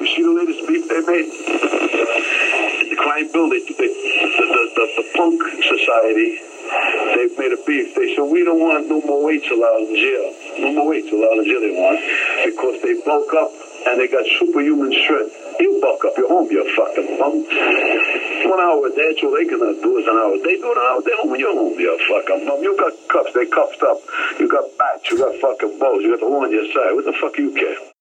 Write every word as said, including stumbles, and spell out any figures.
see the latest beef they made? The Crime Bill, they, they, the, the, the, the punk society, they've made a beef. They said, we don't want no more weights allowed in jail. No more weights allowed in jail they want, because they bulk up and they got superhuman strength. You bulk up, you're home, you fucking bum. One hour a day, that's all they cannot do is an hour a day. Do an hour a day home when you're home, you fucking bum. You got cuffs, they cuffed up. You got bats, you got fucking bows, you got the law on your side. What the fuck you care?